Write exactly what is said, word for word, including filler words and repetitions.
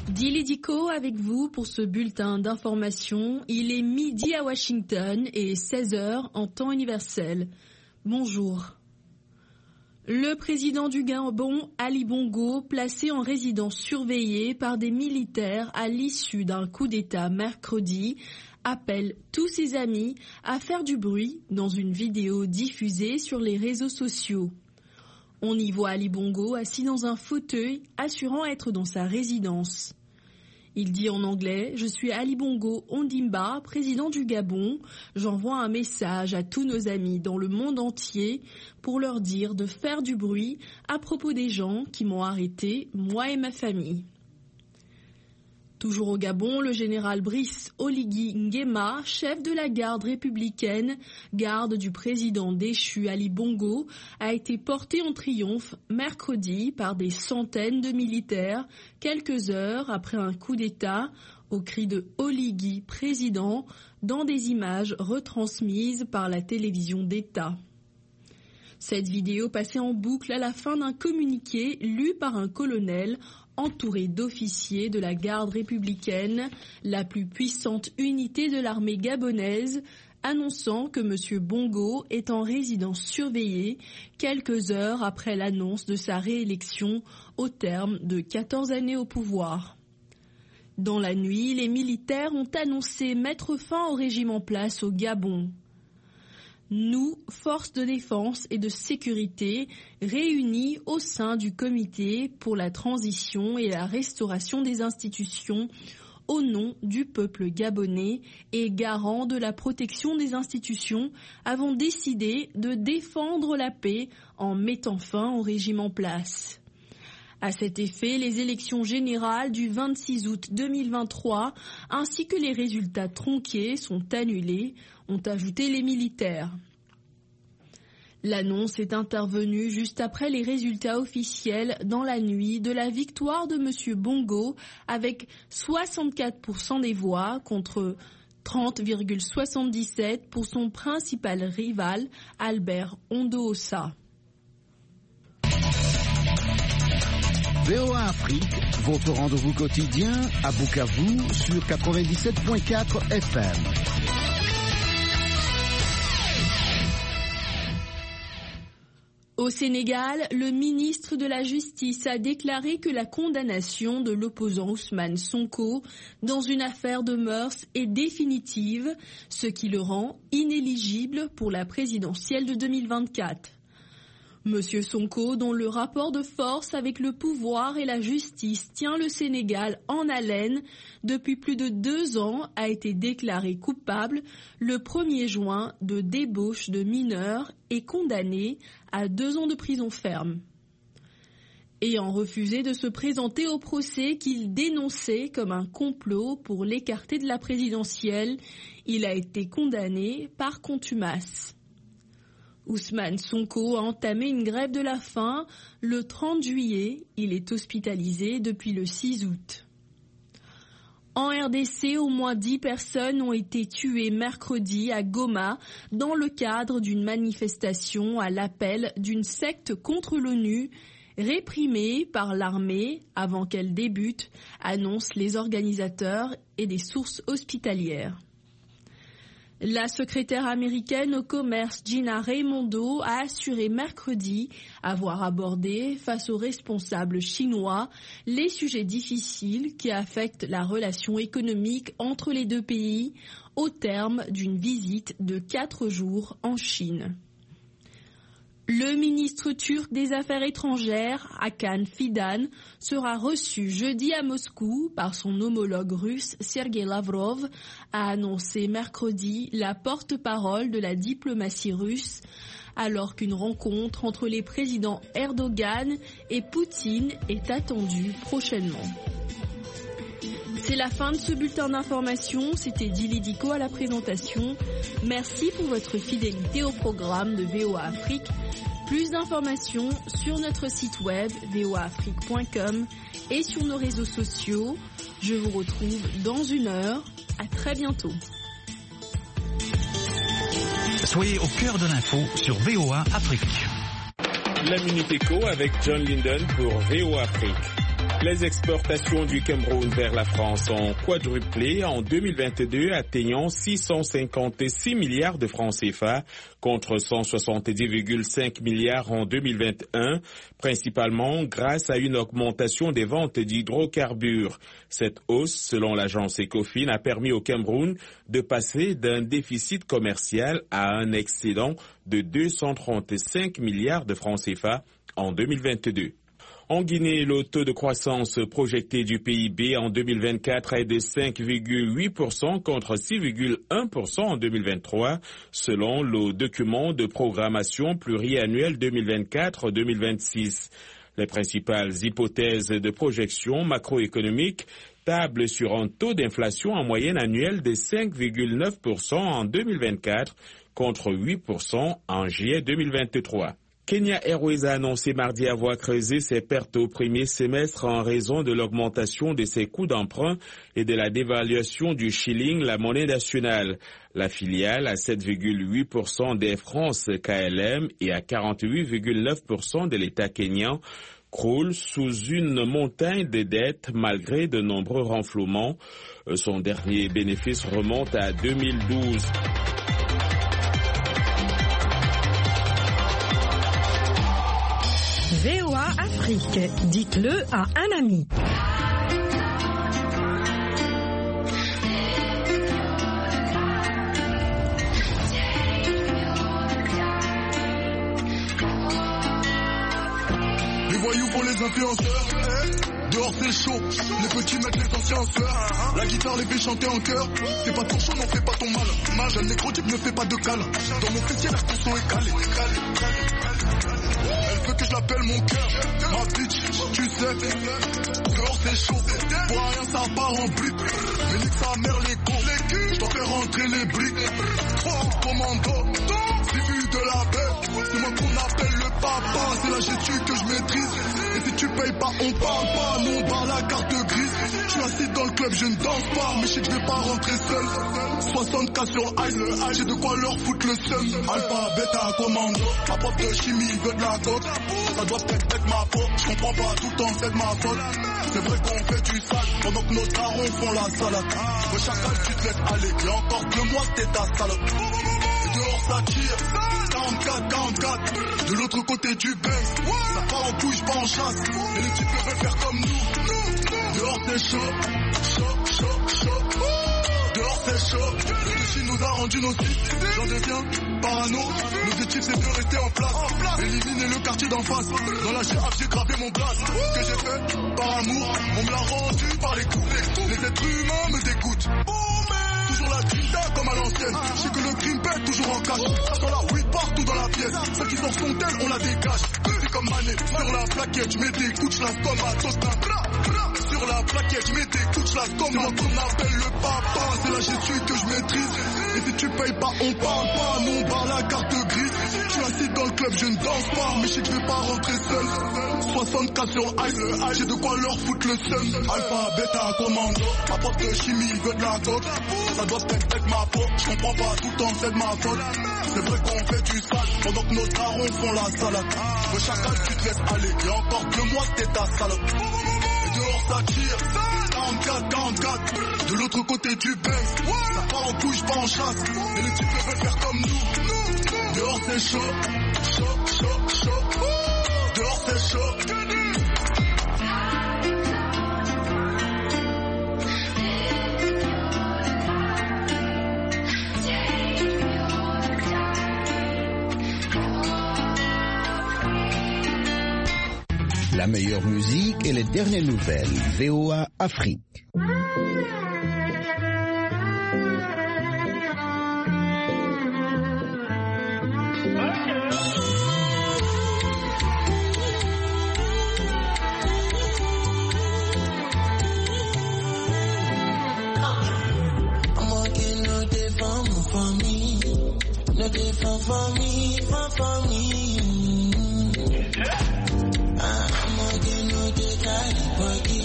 Dili Diko avec vous pour ce bulletin d'information. Il est midi à Washington et seize heures en temps universel. Bonjour. Le président du Gabon, Ali Bongo, placé en résidence surveillée par des militaires à l'issue d'un coup d'État mercredi, appelle tous ses amis à faire du bruit dans une vidéo diffusée sur les réseaux sociaux. On y voit Ali Bongo assis dans un fauteuil, assurant être dans sa résidence. Il dit en anglais « Je suis Ali Bongo Ondimba, président du Gabon. J'envoie un message à tous nos amis dans le monde entier pour leur dire de faire du bruit à propos des gens qui m'ont arrêté, moi et ma famille. » Toujours au Gabon, le général Brice Oligui Nguema, chef de la garde républicaine, garde du président déchu Ali Bongo, a été porté en triomphe mercredi par des centaines de militaires, quelques heures après un coup d'État, au cri de Oligui président, dans des images retransmises par la télévision d'État. Cette vidéo passait en boucle à la fin d'un communiqué lu par un colonel entouré d'officiers de la garde républicaine, la plus puissante unité de l'armée gabonaise, annonçant que M. Bongo est en résidence surveillée quelques heures après l'annonce de sa réélection au terme de quatorze années au pouvoir. Dans la nuit, les militaires ont annoncé mettre fin au régime en place au Gabon. Nous, forces de défense et de sécurité, réunis au sein du comité pour la transition et la restauration des institutions, au nom du peuple gabonais et garant de la protection des institutions, avons décidé de défendre la paix en mettant fin au régime en place. À cet effet, les élections générales du vingt-six août deux mille vingt-trois ainsi que les résultats tronqués sont annulés, ont ajouté les militaires. L'annonce est intervenue juste après les résultats officiels dans la nuit de la victoire de M. Bongo avec soixante-quatre pour cent des voix contre trente virgule soixante-dix-sept pour son principal rival Albert Ondoosa. V O A Afrique, votre rendez-vous quotidien à Bukavu sur quatre-vingt-dix-sept virgule quatre F M. Au Sénégal, le ministre de la Justice a déclaré que la condamnation de l'opposant Ousmane Sonko dans une affaire de mœurs est définitive, ce qui le rend inéligible pour la présidentielle de deux mille vingt-quatre. Monsieur Sonko, dont le rapport de force avec le pouvoir et la justice tient le Sénégal en haleine depuis plus de deux ans, a été déclaré coupable le premier juin de débauche de mineurs et condamné à deux ans de prison ferme. Ayant refusé de se présenter au procès qu'il dénonçait comme un complot pour l'écarter de la présidentielle, il a été condamné par contumace. Ousmane Sonko a entamé une grève de la faim le trente juillet. Il est hospitalisé depuis le six août. En R D C, au moins dix personnes ont été tuées mercredi à Goma dans le cadre d'une manifestation à l'appel d'une secte contre l'ONU réprimée par l'armée avant qu'elle débute, annoncent les organisateurs et des sources hospitalières. La secrétaire américaine au commerce Gina Raimondo a assuré mercredi avoir abordé face aux responsables chinois les sujets difficiles qui affectent la relation économique entre les deux pays au terme d'une visite de quatre jours en Chine. Le ministre turc des Affaires étrangères, Hakan Fidan, sera reçu jeudi à Moscou par son homologue russe Sergei Lavrov, a annoncé mercredi la porte-parole de la diplomatie russe, alors qu'une rencontre entre les présidents Erdogan et Poutine est attendue prochainement. C'est la fin de ce bulletin d'information. C'était Dili Diko à la présentation. Merci pour votre fidélité au programme de V O A Afrique. Plus d'informations sur notre site web v o a afrique point com et sur nos réseaux sociaux. Je vous retrouve dans une heure. À très bientôt. Soyez au cœur de l'info sur V O A Afrique. La Minute Éco avec John Linden pour V O A Afrique. Les exportations du Cameroun vers la France ont quadruplé en deux mille vingt-deux, atteignant six cent cinquante-six milliards de francs C F A contre cent soixante-dix virgule cinq milliards en deux mille vingt et un, principalement grâce à une augmentation des ventes d'hydrocarbures. Cette hausse, selon l'agence Ecofin, a permis au Cameroun de passer d'un déficit commercial à un excédent de deux cent trente-cinq milliards de francs C F A en deux mille vingt-deux. En Guinée, le taux de croissance projeté du P I B en deux mille vingt-quatre est de cinq virgule huit pour cent contre six virgule un pour cent en deux mille vingt-trois, selon le document de programmation pluriannuelle deux mille vingt-quatre deux mille vingt-six. Les principales hypothèses de projection macroéconomique tablent sur un taux d'inflation en moyenne annuelle de cinq virgule neuf pour cent en deux mille vingt-quatre contre huit pour cent en juillet deux mille vingt-trois. Kenya Airways a annoncé mardi avoir creusé ses pertes au premier semestre en raison de l'augmentation de ses coûts d'emprunt et de la dévaluation du shilling, la monnaie nationale. La filiale, à sept virgule huit pour cent d'Air France K L M et à quarante-huit virgule neuf pour cent de l'État kényan, croule sous une montagne de dettes malgré de nombreux renflouements. Son dernier bénéfice remonte à deux mille douze. V O A Afrique, dites-le à un ami. Les voyous pour les influenceurs, eh, dehors c'est chaud, les petits mettent les anciens en sueur. La guitare les fait chanter en chœur, c'est pas ton chaud, n'en fais pas ton mal. Mal, jeune négro type ne fait pas de cale. Dans mon fessier la son est calé. Elle veut que je l'appelle mon cœur, ma bitch, tu sais. Dehors c'est chaud, pour rien ça part en brique. Mais nique sa mère les cons, les culs, je dois faire rentrer les briques. Trois commando, c'est vu de la paix. C'est moi qu'on appelle le papa, c'est la G T U que je maîtrise. Et si tu payes pas, on parle pas, nous on parle la carte grise. Je suis assis dans le club, je ne danse pas, mais je sais que je vais pas rentrer seul. soixante K sur ice, le ice, j'ai de quoi leur foutre le seum. Alpha, bêta, commando, ma prof de chimie veut de la coke. Ça doit peut-être être ma faute, je comprends pas tout le temps, c'est de ma faute. C'est vrai qu'on fait du sale, pendant que nos darons font la salade. Le chacal, tu te laisses aller, et encore deux mois, t'es ta salope. Et dehors ça tire, quarante-quatre, quarante-quatre. De l'autre côté du base, ça part en couille, j'pars en chasse. Et les types veulent faire comme nous. Dehors c'est chaud, chaud, chaud, chaud. Dehors c'est chaud, le défi nous a rendu nos sites. J'en deviens parano, l'objectif c'est de rester en place. Éliminer le quartier d'en face. Dans la G A F j'ai gravé mon blaze. Ce que j'ai fait par amour, on me l'a rendu par les coups. Les êtres humains me dégoûtent. Toujours la grinta comme à l'ancienne. Je sais que le crime pète toujours en cache. Ça sent la weed partout dans la pièce. Celle qui sort son tel, on la dégage. C'est comme Mané, sur la plaquette, je mets des coups, je la comme à Tosca. Sur la plaquette, je mets des coups, je la comme moi qu'on appelle le papa. C'est la G T U que je maîtrise. Et si tu payes pas, on parle pas. Nous on parle la carte grise. Je suis assis dans le club, je ne danse pas. Mais je sais que je vais pas rentrer seul. soixante K sur ice, le ice, j'ai de quoi leur foutre le seum. Alpha, bêta, commando. Ma prof de chimie veut de la coke. Ça doit peut-être être ma faute, je comprends pas tout le temps, c'est de ma faute. C'est vrai qu'on fait du sale, pendant que nos darons font la salade. Le chacal, tu te laisses aller, et encore deux mois, t'es ta salope. Et dehors ça tire, quarante-quatre, quarante-quatre. De l'autre côté du base, ça part en couille, j'pars en chasse. Et les types veulent faire comme nous. Dehors c'est chaud, chaud, chaud, chaud. Dehors c'est chaud. La meilleure musique et les dernières nouvelles. V O A Afrique. No day for for me, for for me. I'm again no day carry body.